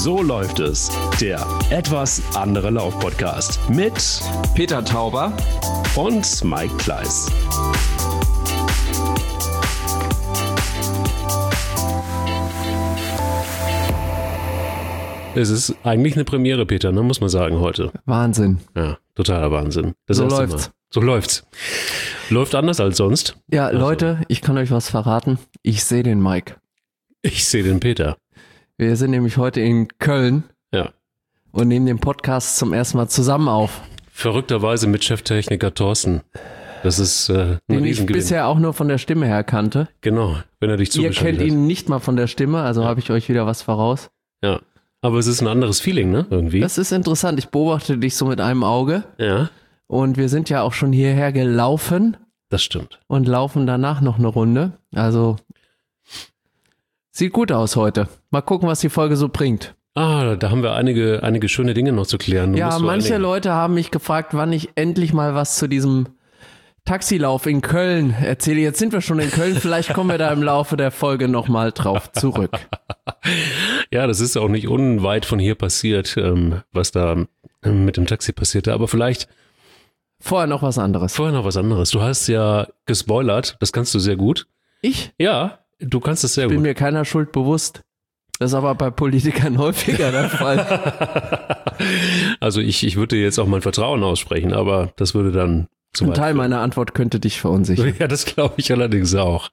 So läuft es. Der etwas andere Lauf-Podcast mit Peter Tauber und Mike Kleiss. Es ist eigentlich eine Premiere, Peter, ne, muss man sagen, heute. Wahnsinn. Ja, totaler Wahnsinn. Das so erste läuft's. Mal. So läuft's. Läuft anders als sonst. Ja, Leute, ich kann euch was verraten. Ich sehe den Mike. Ich sehe den Peter. Wir sind nämlich heute in Köln. Ja. Und nehmen den Podcast zum ersten Mal zusammen auf. Verrückterweise mit Cheftechniker Thorsten. Das ist ein den ich Riesengewinn. bisher auch nur von der Stimme her kannte. Genau, wenn er dich Ihr zugeschaltet kennt hat. ihn nicht mal von der Stimme, also habe ich euch wieder was voraus. Ja, aber es ist ein anderes Feeling, ne, irgendwie. Das ist interessant. Ich beobachte dich so mit einem Auge. Ja, Und wir sind ja auch schon hierher gelaufen das stimmt. und laufen danach noch eine Runde. Also sieht gut aus heute. Mal gucken, was die Folge so bringt. Ah, da haben wir einige schöne Dinge noch zu klären. Du Ja, musst vor allen manche Dingen- Leute haben mich gefragt, wann ich endlich mal was zu diesem Taxilauf in Köln erzähle. Jetzt sind wir schon in Köln, vielleicht kommen wir da im Laufe der Folge nochmal drauf zurück. Ja, das ist auch nicht unweit von hier passiert, was da mit dem Taxi passierte. Aber vielleicht Vorher noch was anderes. vorher noch was anderes. Du hast ja gespoilert, das kannst du sehr gut. Ich Ja, du kannst es sehr bin gut. mir keiner Schuld bewusst. Das ist aber bei Politikern häufiger der Fall. Also ich würde dir jetzt auch mein Vertrauen aussprechen, aber das würde dann zu Ein weit Teil führen. meiner Antwort könnte dich verunsichern. Ja, das glaube ich allerdings auch.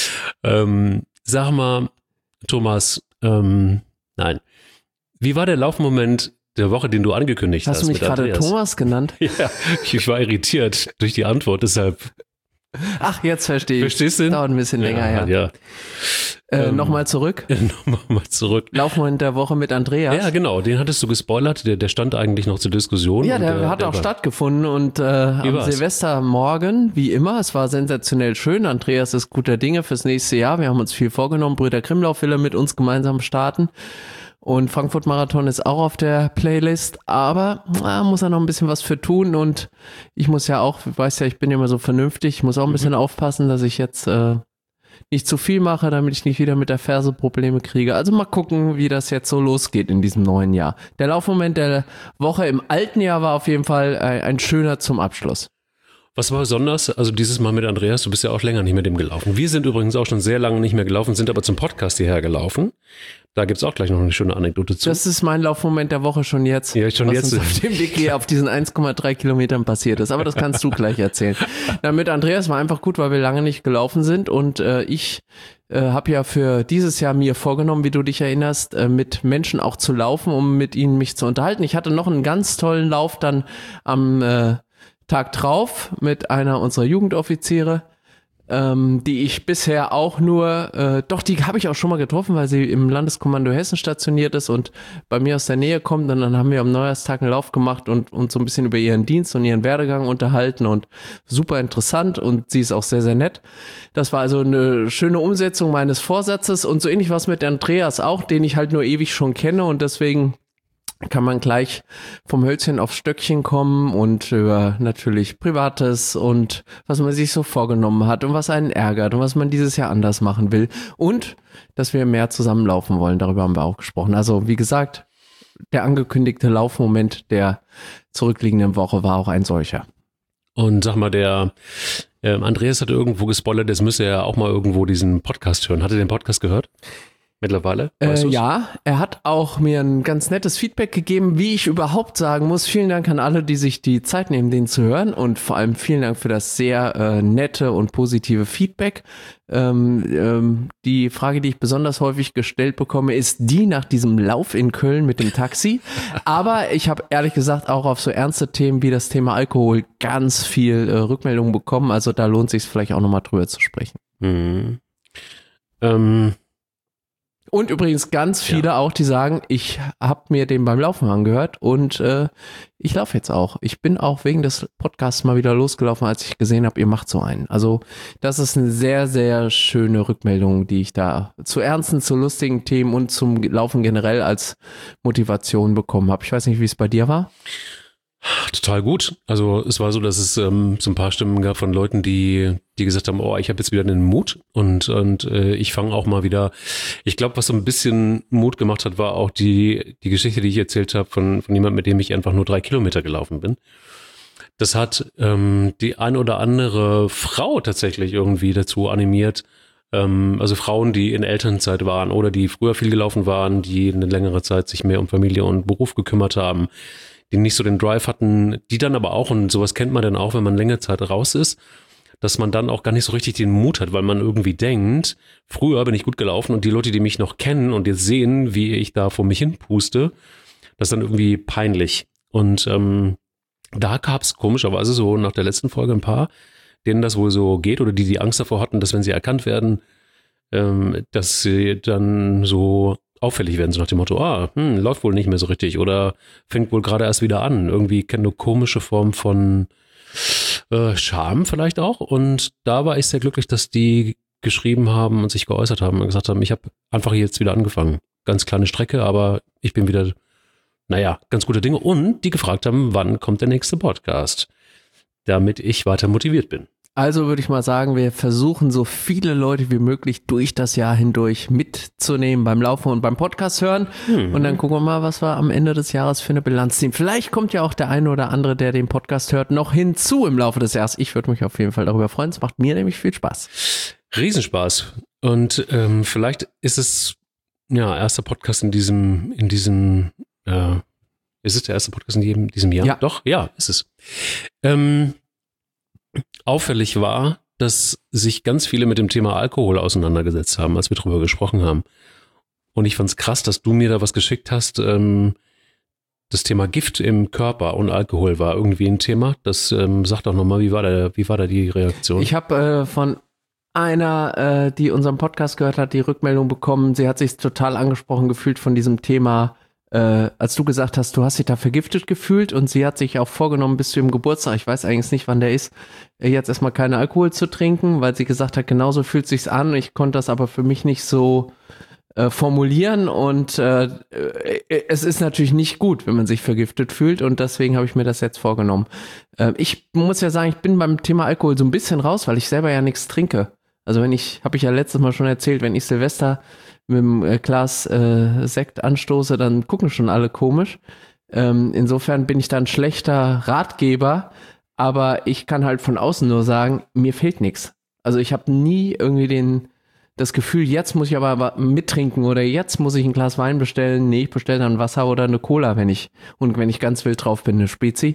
Sag mal, Thomas, nein. Wie war der Laufmoment der Woche, den du angekündigt hast? Hast du mich mit gerade Andreas? Thomas genannt? Ja, ich war irritiert durch die Antwort, deshalb. Ach, jetzt verstehe ich. Verstehst du? Dauert ein bisschen länger, ja. Nochmal zurück. Nochmal zurück. Laufmoment der Woche mit Andreas. Ja, genau, den hattest du gespoilert, der stand eigentlich noch zur Diskussion. Ja, und der hat auch war- stattgefunden und am war's? Silvestermorgen, wie immer, es war sensationell schön. Andreas ist guter Dinge fürs nächste Jahr. Wir haben uns viel vorgenommen. Brüder Krimlauf will er mit uns gemeinsam starten. Und Frankfurt Marathon ist auch auf der Playlist, aber muss er noch ein bisschen was für tun und ich muss ja auch, du weißt ja, ich bin ja immer so vernünftig, ich muss auch ein bisschen aufpassen, dass ich jetzt nicht zu viel mache, damit ich nicht wieder mit der Ferse Probleme kriege. Also mal gucken, wie das jetzt so losgeht in diesem neuen Jahr. Der Laufmoment der Woche im alten Jahr war auf jeden Fall ein schöner zum Abschluss. Was war besonders? Also dieses Mal mit Andreas, du bist ja auch länger nicht mit dem gelaufen. Wir sind übrigens auch schon sehr lange nicht mehr gelaufen, sind aber zum Podcast hierher gelaufen. Da gibt's auch gleich noch eine schöne Anekdote zu. Das ist mein Laufmoment der Woche schon jetzt. Ja, schon was jetzt. uns auf dem Weg hier auf diesen 1,3 Kilometern passiert ist. Aber das kannst du gleich erzählen. Na, mit Andreas war einfach gut, weil wir lange nicht gelaufen sind und ich habe ja für dieses Jahr mir vorgenommen, wie du dich erinnerst, mit Menschen auch zu laufen, um mit ihnen mich zu unterhalten. Ich hatte noch einen ganz tollen Lauf dann am Tag drauf mit einer unserer Jugendoffiziere, die ich bisher auch nur, doch, die habe ich auch schon mal getroffen, weil sie im Landeskommando Hessen stationiert ist und bei mir aus der Nähe kommt. Und dann haben wir am Neujahrstag einen Lauf gemacht und so ein bisschen über ihren Dienst und ihren Werdegang unterhalten und super interessant und sie ist auch sehr, sehr nett. Das war also eine schöne Umsetzung meines Vorsatzes und so ähnlich was mit Andreas auch, den ich halt nur ewig schon kenne und deswegen kann man gleich vom Hölzchen aufs Stöckchen kommen und über natürlich Privates und was man sich so vorgenommen hat und was einen ärgert und was man dieses Jahr anders machen will und dass wir mehr zusammenlaufen wollen, darüber haben wir auch gesprochen. Also wie gesagt, der angekündigte Laufmoment der zurückliegenden Woche war auch ein solcher. Und sag mal, der Andreas hat irgendwo gespoilert, jetzt müsste er auch mal irgendwo diesen Podcast hören. Hat er den Podcast gehört? Mittlerweile? Weißt du's? Ja, er hat auch mir ein ganz nettes Feedback gegeben, wie ich überhaupt sagen muss. Vielen Dank an alle, die sich die Zeit nehmen, den zu hören und vor allem vielen Dank für das sehr nette und positive Feedback. Die Frage, die ich besonders häufig gestellt bekomme, ist die nach diesem Lauf in Köln mit dem Taxi. Aber ich habe ehrlich gesagt auch auf so ernste Themen wie das Thema Alkohol ganz viel Rückmeldungen bekommen. Also da lohnt sich vielleicht auch nochmal drüber zu sprechen. Mhm. Und übrigens ganz viele auch, die sagen, ich habe mir den beim Laufen angehört und ich laufe jetzt auch. Ich bin auch wegen des Podcasts mal wieder losgelaufen, als ich gesehen habe, ihr macht so einen. Also das ist eine sehr, sehr schöne Rückmeldung, die ich da zu ernsten, zu lustigen Themen und zum Laufen generell als Motivation bekommen habe. Ich weiß nicht, wie es bei dir war. Total gut. Also es war so, dass es so ein paar Stimmen gab von Leuten, die gesagt haben, oh, ich habe jetzt wieder den Mut und ich fange auch mal wieder. Ich glaube, was so ein bisschen Mut gemacht hat, war auch die Geschichte, die ich erzählt habe von jemandem, mit dem ich einfach nur 3 Kilometer gelaufen bin. Das hat die ein oder andere Frau tatsächlich irgendwie dazu animiert, also Frauen, die in Elternzeit waren oder die früher viel gelaufen waren, die eine längere Zeit sich mehr um Familie und Beruf gekümmert haben, die nicht so den Drive hatten, die dann aber auch, und sowas kennt man dann auch, wenn man längere Zeit raus ist, dass man dann auch gar nicht so richtig den Mut hat, weil man irgendwie denkt, früher bin ich gut gelaufen und die Leute, die mich noch kennen und jetzt sehen, wie ich da vor mich hin puste, das ist dann irgendwie peinlich. Und da gab es komischerweise so nach der letzten Folge ein paar, denen das wohl so geht oder die Angst davor hatten, dass wenn sie erkannt werden, dass sie dann so auffällig werden, so nach dem Motto, läuft wohl nicht mehr so richtig oder fängt wohl gerade erst wieder an. Irgendwie kennt eine komische Form von Scham vielleicht auch. Und da war ich sehr glücklich, dass die geschrieben haben und sich geäußert haben und gesagt haben, ich habe einfach jetzt wieder angefangen. Ganz kleine Strecke, aber ich bin wieder, ganz gute Dinge. Und die gefragt haben, wann kommt der nächste Podcast, damit ich weiter motiviert bin. Also würde ich mal sagen, wir versuchen so viele Leute wie möglich durch das Jahr hindurch mitzunehmen beim Laufen und beim Podcast hören. Und dann gucken wir mal, was wir am Ende des Jahres für eine Bilanz ziehen. Vielleicht kommt ja auch der eine oder andere, der den Podcast hört, noch hinzu im Laufe des Jahres. Ich würde mich auf jeden Fall darüber freuen. Es macht mir nämlich viel Spaß. Riesenspaß. Und vielleicht ist es erster Podcast in diesem ist es der erste Podcast in diesem Jahr? Ja. Doch, ja, ist es. Auffällig war, dass sich ganz viele mit dem Thema Alkohol auseinandergesetzt haben, als wir drüber gesprochen haben. Und ich fand es krass, dass du mir da was geschickt hast. Das Thema Gift im Körper und Alkohol war irgendwie ein Thema. Das sag doch nochmal, wie war da die Reaktion? Ich habe von einer, die unseren Podcast gehört hat, die Rückmeldung bekommen, sie hat sich total angesprochen gefühlt von diesem Thema, als du gesagt hast, du hast dich da vergiftet gefühlt und sie hat sich auch vorgenommen, bis zu ihrem Geburtstag, ich weiß eigentlich nicht, wann der ist, jetzt erstmal keinen Alkohol zu trinken, weil sie gesagt hat, genauso fühlt sich's an. Ich konnte das aber für mich nicht so formulieren und es ist natürlich nicht gut, wenn man sich vergiftet fühlt und deswegen habe ich mir das jetzt vorgenommen. Ich muss ja sagen, ich bin beim Thema Alkohol so ein bisschen raus, weil ich selber ja nichts trinke. Also habe ich ja letztes Mal schon erzählt, wenn ich Silvester mit einem Glas Sekt anstoße, dann gucken schon alle komisch. Insofern bin ich da ein schlechter Ratgeber, aber ich kann halt von außen nur sagen, mir fehlt nichts. Also ich habe nie irgendwie das Gefühl, jetzt muss ich aber mittrinken oder jetzt muss ich ein Glas Wein bestellen. Nee, ich bestelle dann Wasser oder eine Cola, wenn ich ganz wild drauf bin, eine Spezi.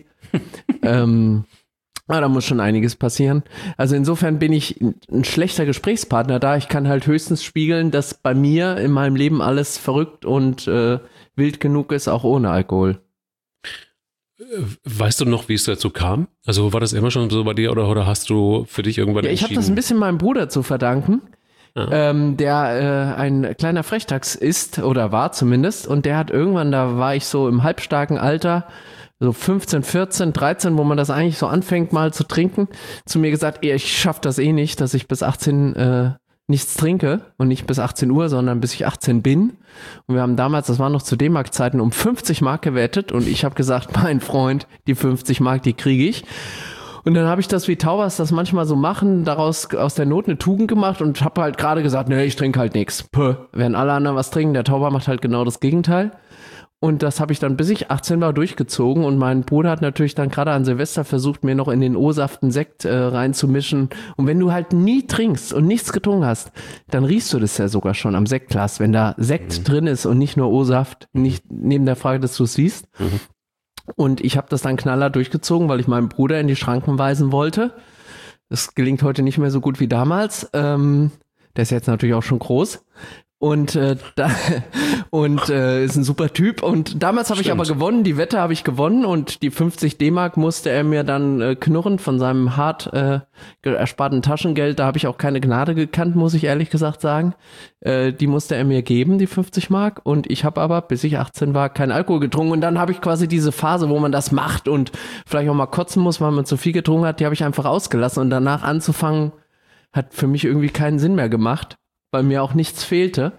Da muss schon einiges passieren. Also insofern bin ich ein schlechter Gesprächspartner da. Ich kann halt höchstens spiegeln, dass bei mir in meinem Leben alles verrückt und wild genug ist, auch ohne Alkohol. Weißt du noch, wie es dazu kam? Also war das immer schon so bei dir oder hast du für dich irgendwann entschieden? Ich habe das ein bisschen meinem Bruder zu verdanken, der ein kleiner Frechtax ist oder war zumindest. Und der hat irgendwann, da war ich so im halbstarken Alter, so 15, 14, 13, wo man das eigentlich so anfängt mal zu trinken, zu mir gesagt, ich schaffe das eh nicht, dass ich bis 18 nichts trinke und nicht bis 18 Uhr, sondern bis ich 18 bin. Und wir haben damals, das war noch zu D-Mark-Zeiten, um 50 Mark gewettet und ich habe gesagt, mein Freund, die 50 Mark, die kriege ich. Und dann habe ich das, wie Taubers das manchmal so machen, daraus aus der Not eine Tugend gemacht und habe halt gerade gesagt, nee, ich trinke halt nichts. Während alle anderen was trinken, der Tauber macht halt genau das Gegenteil. Und das habe ich dann, bis ich 18 war, durchgezogen. Und mein Bruder hat natürlich dann gerade an Silvester versucht, mir noch in den O-Saft einen Sekt reinzumischen. Und wenn du halt nie trinkst und nichts getrunken hast, dann riechst du das ja sogar schon am Sektglas, wenn da Sekt drin ist und nicht nur O-Saft, nicht neben der Frage, dass du es siehst. Und ich habe das dann knallhart durchgezogen, weil ich meinen Bruder in die Schranken weisen wollte. Das gelingt heute nicht mehr so gut wie damals. Der ist jetzt natürlich auch schon groß. Und ist ein super Typ. Und damals habe ich aber gewonnen, die Wette habe ich gewonnen und die 50 D-Mark musste er mir dann knurren von seinem hart ersparten Taschengeld. Da habe ich auch keine Gnade gekannt, muss ich ehrlich gesagt sagen. Die musste er mir geben, die 50 Mark. Und ich habe aber, bis ich 18 war, keinen Alkohol getrunken. Und dann habe ich quasi diese Phase, wo man das macht und vielleicht auch mal kotzen muss, weil man zu viel getrunken hat, die habe ich einfach ausgelassen. Und danach anzufangen, hat für mich irgendwie keinen Sinn mehr gemacht, weil mir auch nichts fehlte.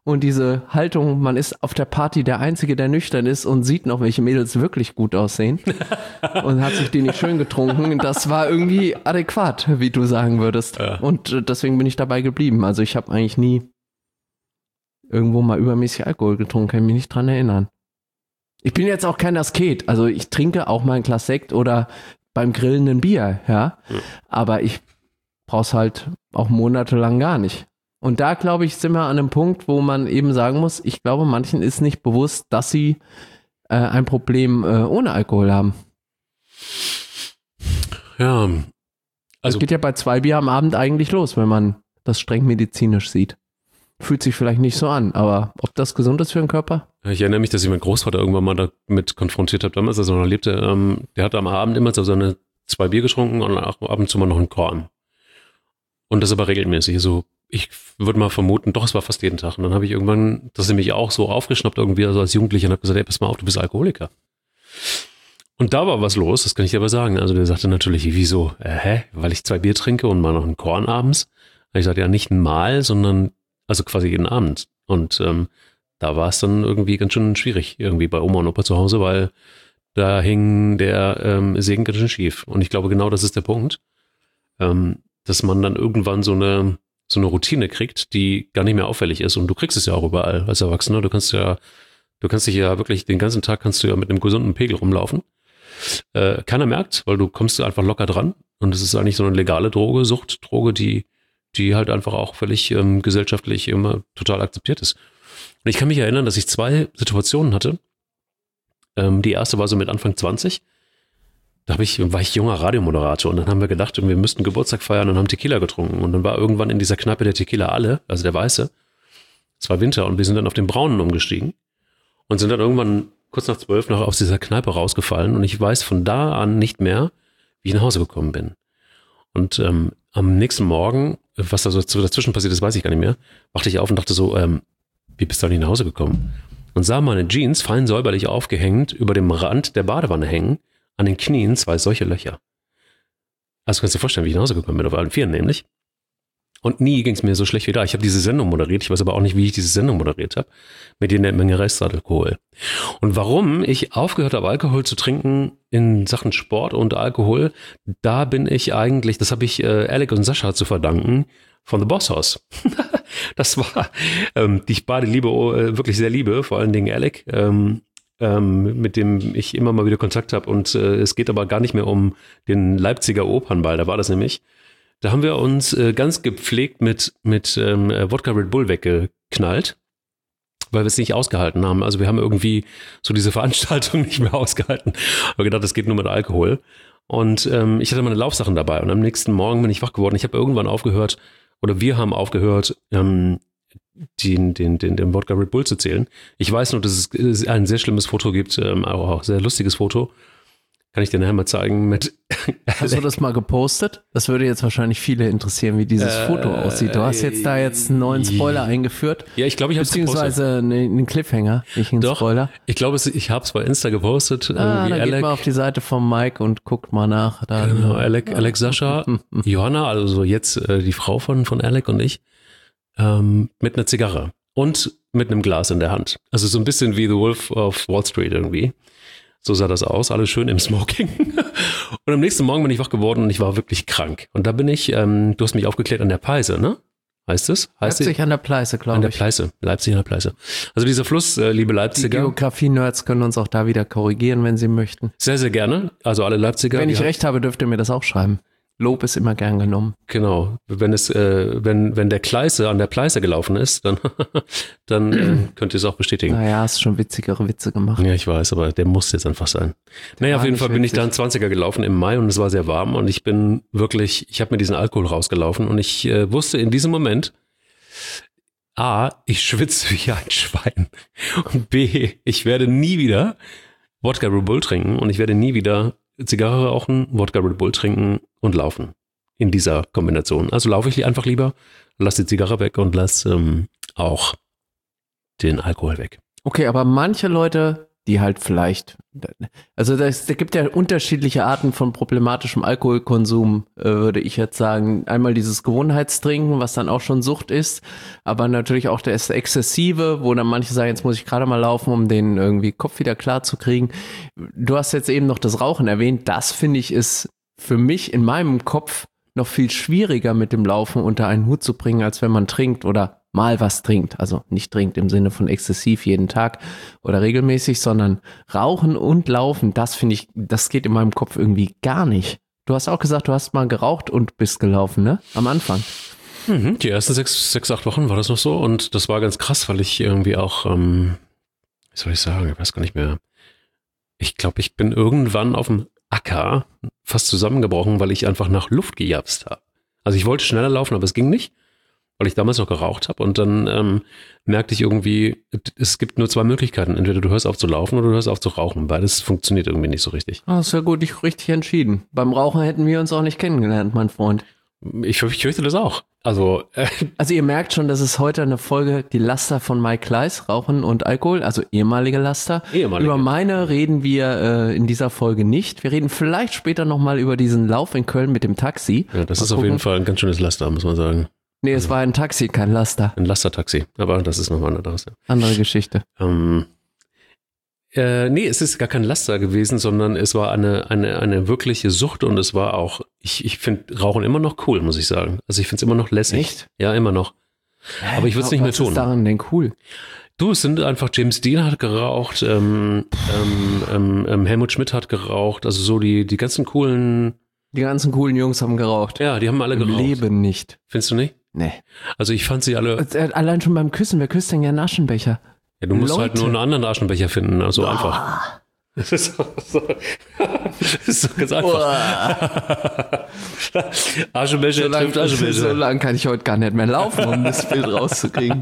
Und diese Haltung, man ist auf der Party der Einzige, der nüchtern ist und sieht noch, welche Mädels wirklich gut aussehen und hat sich die nicht schön getrunken, das war irgendwie adäquat, wie du sagen würdest. Ja. Und deswegen bin ich dabei geblieben. Also ich habe eigentlich nie irgendwo mal übermäßig Alkohol getrunken, kann ich mich nicht dran erinnern. Ich bin jetzt auch kein Asket, also ich trinke auch mal ein Glas Sekt oder beim Grillen ein Bier, ja, aber ich brauch's halt auch monatelang gar nicht. Und da, glaube ich, sind wir an einem Punkt, wo man eben sagen muss, ich glaube, manchen ist nicht bewusst, dass sie ein Problem ohne Alkohol haben. Ja. Das geht ja bei 2 Bier am Abend eigentlich los, wenn man das streng medizinisch sieht. Fühlt sich vielleicht nicht so an, aber ob das gesund ist für den Körper? Ich erinnere mich, dass ich meinen Großvater irgendwann mal damit konfrontiert habe, damals, als er noch lebte. Der hat am Abend immer so seine 2 Bier getrunken und ab und zu mal noch einen Korn. Und das aber regelmäßig. So, ich würde mal vermuten, doch, es war fast jeden Tag. Und dann habe ich irgendwann, das nämlich auch so aufgeschnappt irgendwie, also als Jugendlicher, und habe gesagt, ey, pass mal auf, du bist Alkoholiker. Und da war was los, das kann ich dir aber sagen. Also der sagte natürlich, wieso? Weil ich 2 Bier trinke und mal noch einen Korn abends? Ich sagte, ja, nicht mal, sondern also quasi jeden Abend. Und da war es dann irgendwie ganz schön schwierig, irgendwie bei Oma und Opa zu Hause, weil da hing der Segen ganz schön schief. Und ich glaube, genau das ist der Punkt, dass man dann irgendwann so eine Routine kriegt, die gar nicht mehr auffällig ist. Und du kriegst es ja auch überall als Erwachsener. Du kannst dich ja wirklich den ganzen Tag kannst du ja mit einem gesunden Pegel rumlaufen. Keiner merkt, weil du kommst einfach locker dran. Und es ist eigentlich so eine legale Droge, Suchtdroge, die halt einfach auch völlig gesellschaftlich immer total akzeptiert ist. Und ich kann mich erinnern, dass ich 2 Situationen hatte. Die erste war so mit Anfang 20. Da war ich junger Radiomoderator und dann haben wir gedacht, wir müssten Geburtstag feiern und haben Tequila getrunken. Und dann war irgendwann in dieser Kneipe der Tequila alle, also der Weiße. Es war Winter und wir sind dann auf den Braunen umgestiegen und sind dann irgendwann kurz nach 12 noch aus dieser Kneipe rausgefallen. Und ich weiß von da an nicht mehr, wie ich nach Hause gekommen bin. Und am nächsten Morgen, was da so dazwischen passiert ist, weiß ich gar nicht mehr, wachte ich auf und dachte so, wie bist du nicht nach Hause gekommen? Und sah meine Jeans fein säuberlich aufgehängt über dem Rand der Badewanne hängen, an den Knien 2 solche Löcher. Also kannst du dir vorstellen, wie ich nach Hause gekommen bin, auf allen Vieren nämlich. Und nie ging es mir so schlecht wie da. Ich habe diese Sendung moderiert, ich weiß aber auch nicht, wie ich diese Sendung moderiert habe, mit der Menge Restalkohol. Und warum ich aufgehört habe, Alkohol zu trinken in Sachen Sport und Alkohol, da bin ich eigentlich, das habe ich Alec und Sascha zu verdanken, von The Boss House. Das war, die ich beide wirklich sehr liebe, vor allen Dingen Alec, mit dem ich immer mal wieder Kontakt habe. Und es geht aber gar nicht mehr um den Leipziger Opernball, da war das nämlich. Da haben wir uns ganz gepflegt mit Wodka Red Bull weggeknallt, weil wir es nicht ausgehalten haben. Also wir haben irgendwie so diese Veranstaltung nicht mehr ausgehalten. Aber gedacht, das geht nur mit Alkohol. Und ich hatte meine Laufsachen dabei. Und am nächsten Morgen bin ich wach geworden. Ich habe irgendwann aufgehört, oder wir haben aufgehört, den Wodka Red Bull zu zählen. Ich weiß nur, dass es ein sehr schlimmes Foto gibt, auch ein sehr lustiges Foto. Kann ich dir nachher mal zeigen mit. Hast du das mal gepostet? Das würde jetzt wahrscheinlich viele interessieren, wie dieses Foto aussieht. Du hast jetzt einen neuen Spoiler eingeführt. Ja, ich glaube, ich habe es gepostet. Beziehungsweise einen Cliffhanger, nicht einen Spoiler. Ich glaube, ich habe es bei Insta gepostet. Dann geht mal auf die Seite von Mike und guckt mal nach. Da, genau, Alec, Sascha, Johanna, also jetzt die Frau von Alec und ich, mit einer Zigarre und mit einem Glas in der Hand. Also so ein bisschen wie The Wolf of Wall Street irgendwie. So sah das aus, alles schön im Smoking. Und am nächsten Morgen bin ich wach geworden und ich war wirklich krank. Und da bin ich, du hast mich aufgeklärt, an der Pleiße, ne? Heißt es? Leipzig an der Pleiße, glaube ich. An der Pleiße, Leipzig an der Pleiße. Also dieser Fluss, liebe Leipziger. Die Geografie-Nerds können uns auch da wieder korrigieren, wenn sie möchten. Sehr, sehr gerne. Also alle Leipziger. Wenn ich recht habe, dürft ihr mir das auch schreiben. Lob ist immer gern genommen. Genau. Wenn der Kleiße an der Pleiße gelaufen ist, dann könnt ihr es auch bestätigen. Naja, hast schon witzigere Witze gemacht. Ja, ich weiß, aber der muss jetzt einfach sein. Naja, auf jeden Fall bin ich da einen 20er gelaufen im Mai und es war sehr warm und ich habe mir diesen Alkohol rausgelaufen und ich wusste in diesem Moment, A, ich schwitze wie ein Schwein und B, ich werde nie wieder Wodka Red Bull trinken und ich werde nie wieder Zigarre rauchen, Wodka Red Bull trinken und laufen. In dieser Kombination. Also laufe ich einfach lieber, lass die Zigarre weg und lass auch den Alkohol weg. Okay, aber manche Leute die halt vielleicht, also da gibt ja unterschiedliche Arten von problematischem Alkoholkonsum, würde ich jetzt sagen. Einmal dieses Gewohnheitstrinken, was dann auch schon Sucht ist, aber natürlich auch das Exzessive, wo dann manche sagen, jetzt muss ich gerade mal laufen, um den irgendwie Kopf wieder klar zu kriegen. Du hast jetzt eben noch das Rauchen erwähnt, das finde ich ist für mich in meinem Kopf noch viel schwieriger mit dem Laufen unter einen Hut zu bringen, als wenn man trinkt oder mal was trinkt. Also nicht trinkt im Sinne von exzessiv jeden Tag oder regelmäßig, sondern Rauchen und Laufen, das finde ich, das geht in meinem Kopf irgendwie gar nicht. Du hast auch gesagt, du hast mal geraucht und bist gelaufen, ne? Am Anfang. Die ersten 6, 8 Wochen war das noch so und das war ganz krass, weil ich irgendwie auch, wie soll ich sagen, ich weiß gar nicht mehr. Ich glaube, ich bin irgendwann auf dem Acker fast zusammengebrochen, weil ich einfach nach Luft gejapst habe. Also ich wollte schneller laufen, aber es ging nicht, weil ich damals noch geraucht habe. Und dann merkte ich irgendwie, es gibt nur 2 Möglichkeiten. Entweder du hörst auf zu laufen oder du hörst auf zu rauchen. Beides funktioniert irgendwie nicht so richtig. Ah, ist ja gut, ich richtig entschieden. Beim Rauchen hätten wir uns auch nicht kennengelernt, mein Freund. Ich fürchte das auch. Also ihr merkt schon, das ist heute eine Folge, die Laster von Mike Kleiss, Rauchen und Alkohol, also ehemalige Laster. Über meine reden wir in dieser Folge nicht. Wir reden vielleicht später nochmal über diesen Lauf in Köln mit dem Taxi. Ja, das ist auf jeden Fall ein ganz schönes Laster, muss man sagen. Nee, es war ein Taxi, kein Laster. Ein Lastertaxi, aber das ist nochmal anderes. Ja. Andere Geschichte. Nee, es ist gar kein Laster gewesen, sondern es war eine wirkliche Sucht und es war auch, ich finde Rauchen immer noch cool, muss ich sagen. Also ich finde es immer noch lässig. Echt? Ja, immer noch. Aber ich würde es nicht mehr tun. Was ist daran denn cool? Du, es sind einfach, James Dean hat geraucht, Helmut Schmidt hat geraucht, also so die ganzen coolen. Die ganzen coolen Jungs haben geraucht. Ja, die haben alle geraucht. Im Leben nicht. Findest du nicht? Nee. Also ich fand sie alle. Allein schon beim Küssen, wer küsst denn gerne einen Aschenbecher? Ja, du musst halt nur einen anderen Aschenbecher finden, also einfach. Das ist so ganz einfach. Aschenbecher trifft Aschenbecher. So lange kann ich heute gar nicht mehr laufen, um das Bild rauszukriegen.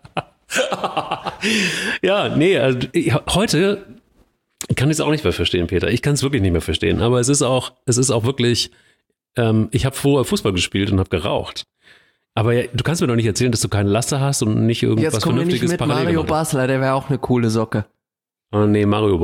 Ja, nee, also heute kann ich es auch nicht mehr verstehen, Peter. Ich kann es wirklich nicht mehr verstehen. Aber es ist auch wirklich, ich habe vorher Fußball gespielt und habe geraucht. Aber ja, du kannst mir doch nicht erzählen, dass du keine Laster hast und nicht irgendwas Vernünftiges mit Mario Basler, der wäre auch eine coole Socke. Oh, nee, Mario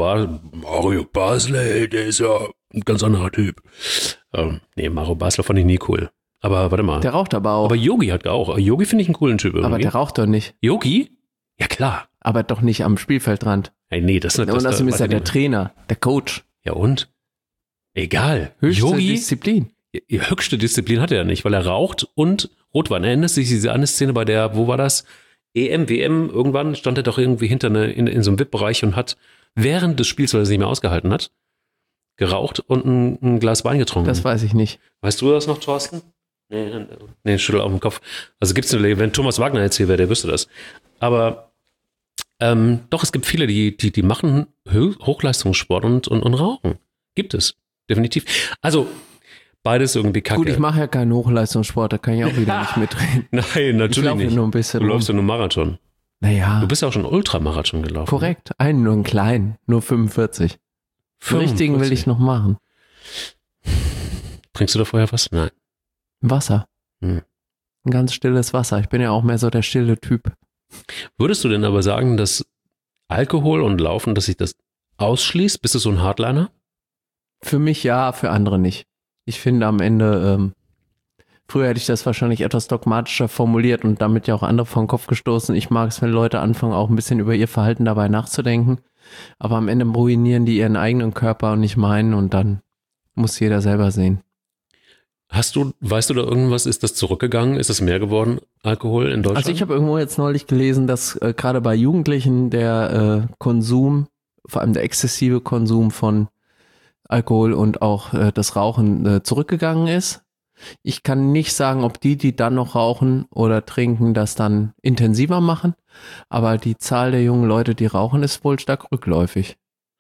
Basler, der ist ja ein ganz anderer Typ. Nee, Mario Basler fand ich nie cool. Aber warte mal. Der raucht aber auch. Aber Yogi hat auch. Yogi finde ich einen coolen Typ irgendwie. Aber der raucht doch nicht. Yogi? Ja, klar. Aber doch nicht am Spielfeldrand. Hey, nee, das ist nicht. Und außerdem ist ja der Trainer, der Coach. Ja und? Egal. Höchste Disziplin. Höchste Disziplin hat er ja nicht, weil er raucht und Rotwein. Erinnerst du dich diese eine Szene bei der, wo war das? EM, WM, irgendwann stand er doch irgendwie hinter in so einem VIP-Bereich und hat während des Spiels, weil er es nicht mehr ausgehalten hat, geraucht und ein Glas Wein getrunken. Das weiß ich nicht. Weißt du das noch, Thorsten? Nee, schüttel auf den Kopf. Also gibt's wenn Thomas Wagner jetzt hier wäre, der wüsste das. Aber doch, es gibt viele, die machen Hochleistungssport und rauchen. Gibt es. Definitiv. Also, beides irgendwie kacke. Gut, ich mache ja keinen Hochleistungssport, da kann ich auch wieder nicht mitreden. Nein, natürlich nicht. Nur ein bisschen du läufst ja nur Marathon. Naja. Du bist ja auch schon Ultramarathon gelaufen. Korrekt, nur einen kleinen, nur 45. Den richtigen will ich noch machen. Trinkst du da vorher was? Nein. Wasser. Ein ganz stilles Wasser. Ich bin ja auch mehr so der stille Typ. Würdest du denn aber sagen, dass Alkohol und Laufen, dass sich das ausschließt? Bist du so ein Hardliner? Für mich ja, für andere nicht. Ich finde am Ende, früher hätte ich das wahrscheinlich etwas dogmatischer formuliert und damit ja auch andere vor den Kopf gestoßen. Ich mag es, wenn Leute anfangen, auch ein bisschen über ihr Verhalten dabei nachzudenken. Aber am Ende ruinieren die ihren eigenen Körper und nicht meinen und dann muss jeder selber sehen. Weißt du da irgendwas, ist das zurückgegangen? Ist das mehr geworden, Alkohol in Deutschland? Also ich habe irgendwo jetzt neulich gelesen, dass gerade bei Jugendlichen der Konsum, vor allem der exzessive Konsum von Alkohol und auch das Rauchen zurückgegangen ist. Ich kann nicht sagen, ob die dann noch rauchen oder trinken, das dann intensiver machen, aber die Zahl der jungen Leute, die rauchen, ist wohl stark rückläufig.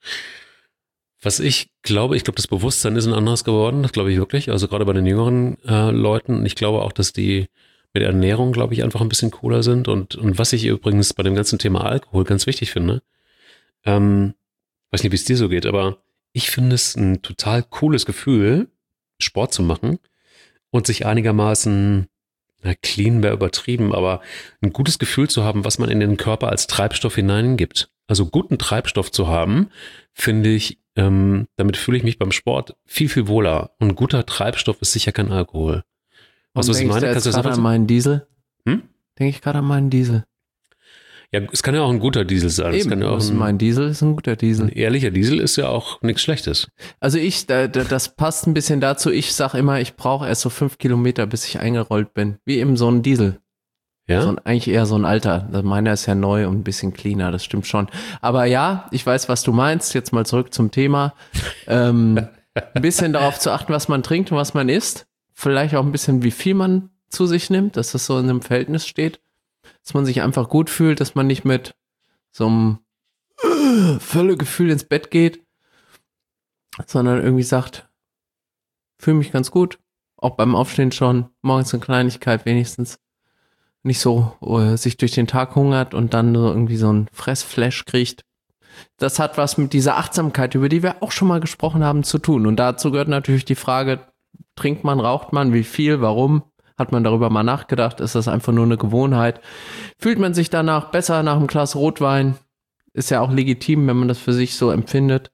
Was ich glaube, das Bewusstsein ist ein anderes geworden, das glaube ich wirklich, also gerade bei den jüngeren Leuten. Ich glaube auch, dass die mit Ernährung, glaube ich, einfach ein bisschen cooler sind und was ich übrigens bei dem ganzen Thema Alkohol ganz wichtig finde, weiß nicht, wie es dir so geht, aber ich finde es ein total cooles Gefühl, Sport zu machen und sich einigermaßen clean wäre übertrieben, aber ein gutes Gefühl zu haben, was man in den Körper als Treibstoff hineingibt. Also guten Treibstoff zu haben, finde ich, damit fühle ich mich beim Sport viel, viel wohler. Und guter Treibstoff ist sicher kein Alkohol. Was ich meine? Kannst du das an meinen Diesel? Denke ich gerade an meinen Diesel. Ja, es kann ja auch ein guter Diesel sein. Eben, kann ja auch mein Diesel ist ein guter Diesel. Ein ehrlicher Diesel ist ja auch nichts Schlechtes. Also das passt ein bisschen dazu. Ich sage immer, ich brauche erst so 5 Kilometer, bis ich eingerollt bin. Wie eben so ein Diesel. Ja? Eigentlich eher so ein alter. Meiner ist ja neu und ein bisschen cleaner, das stimmt schon. Aber ja, ich weiß, was du meinst. Jetzt mal zurück zum Thema. Ein bisschen darauf zu achten, was man trinkt und was man isst. Vielleicht auch ein bisschen, wie viel man zu sich nimmt, dass das so in einem Verhältnis steht. Dass man sich einfach gut fühlt, dass man nicht mit so einem Völlegefühl ins Bett geht, sondern irgendwie sagt, fühle mich ganz gut, auch beim Aufstehen schon, morgens eine Kleinigkeit wenigstens, nicht so sich durch den Tag hungert und dann so irgendwie so ein Fressflash kriegt. Das hat was mit dieser Achtsamkeit, über die wir auch schon mal gesprochen haben, zu tun. Und dazu gehört natürlich die Frage, trinkt man, raucht man, wie viel, warum? Hat man darüber mal nachgedacht? Ist das einfach nur eine Gewohnheit? Fühlt man sich danach besser nach einem Glas Rotwein? Ist ja auch legitim, wenn man das für sich so empfindet.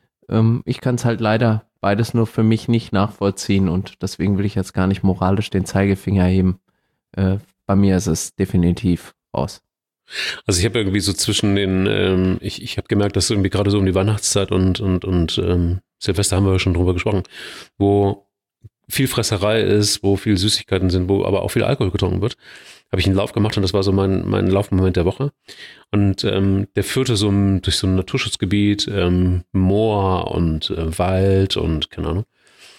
Ich kann es halt leider beides nur für mich nicht nachvollziehen und deswegen will ich jetzt gar nicht moralisch den Zeigefinger heben. Bei mir ist es definitiv raus. Also ich habe irgendwie so zwischen den, ich habe gemerkt, dass irgendwie gerade so um die Weihnachtszeit und Silvester haben wir ja schon drüber gesprochen, wo viel Fresserei ist, wo viel Süßigkeiten sind, wo aber auch viel Alkohol getrunken wird, habe ich einen Lauf gemacht und das war so mein Laufmoment der Woche. Und der führte so durch so ein Naturschutzgebiet, Moor und Wald und keine Ahnung.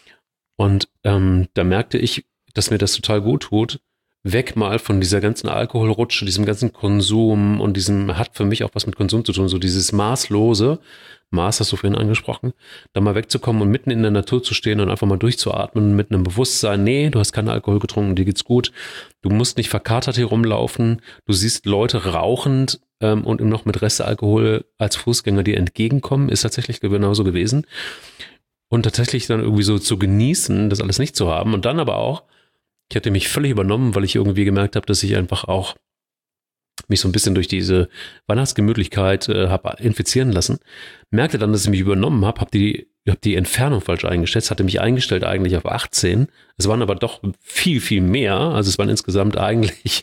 Und da merkte ich, dass mir das total gut tut, weg mal von dieser ganzen Alkoholrutsche, diesem ganzen Konsum und diesem, hat für mich auch was mit Konsum zu tun, so dieses Maßlose, Maß hast du vorhin angesprochen, da mal wegzukommen und mitten in der Natur zu stehen und einfach mal durchzuatmen mit einem Bewusstsein, nee, du hast keinen Alkohol getrunken, dir geht's gut, du musst nicht verkatert hier rumlaufen, du siehst Leute rauchend und noch mit Restalkohol als Fußgänger dir entgegenkommen, ist tatsächlich genauso gewesen. Und tatsächlich dann irgendwie so zu genießen, das alles nicht zu haben und dann aber auch, ich hatte mich völlig übernommen, weil ich irgendwie gemerkt habe, dass ich einfach auch mich so ein bisschen durch diese Weihnachtsgemütlichkeit habe infizieren lassen. Merkte dann, dass ich mich übernommen habe, habe die Entfernung falsch eingestellt, hatte mich eingestellt eigentlich auf 18. Es waren aber doch viel, viel mehr. Also es waren insgesamt eigentlich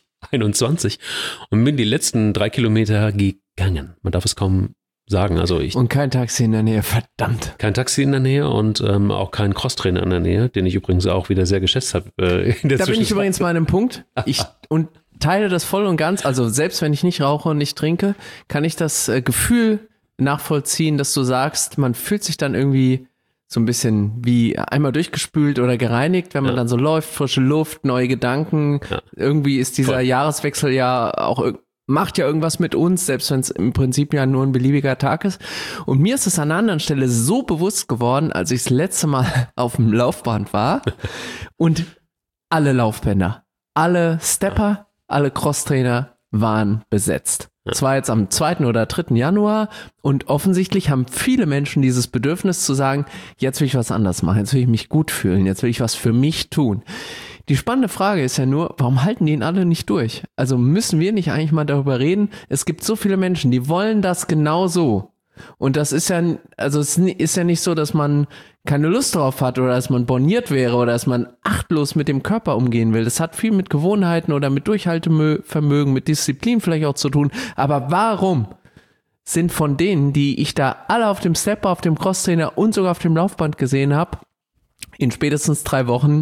21 und bin die letzten 3 Kilometer gegangen. Man darf es kaum sagen. Also und kein Taxi in der Nähe, verdammt. Kein Taxi in der Nähe und auch kein Crosstrainer in der Nähe, den ich übrigens auch wieder sehr geschätzt habe. Da bin ich übrigens mal an einem Punkt. Und teile das voll und ganz. Also selbst wenn ich nicht rauche und nicht trinke, kann ich das Gefühl nachvollziehen, dass du sagst, man fühlt sich dann irgendwie so ein bisschen wie einmal durchgespült oder gereinigt, wenn man dann so läuft, frische Luft, neue Gedanken. Ja. Irgendwie ist dieser Jahreswechsel ja auch macht ja irgendwas mit uns, selbst wenn es im Prinzip ja nur ein beliebiger Tag ist. Und mir ist es an einer anderen Stelle so bewusst geworden, als ich das letzte Mal auf dem Laufband war und alle Laufbänder, alle Stepper, alle Crosstrainer waren besetzt. Das war jetzt am 2. oder 3. Januar und offensichtlich haben viele Menschen dieses Bedürfnis zu sagen, jetzt will ich was anders machen, jetzt will ich mich gut fühlen, jetzt will ich was für mich tun. Die spannende Frage ist ja nur, warum halten die ihn alle nicht durch? Also müssen wir nicht eigentlich mal darüber reden? Es gibt so viele Menschen, die wollen das genau so. Und das ist ja, also es ist ja nicht so, dass man keine Lust drauf hat oder dass man borniert wäre oder dass man achtlos mit dem Körper umgehen will. Das hat viel mit Gewohnheiten oder mit Durchhaltevermögen, mit Disziplin vielleicht auch zu tun. Aber warum sind von denen, die ich da alle auf dem Stepper, auf dem Crosstrainer und sogar auf dem Laufband gesehen habe, in spätestens 3 Wochen,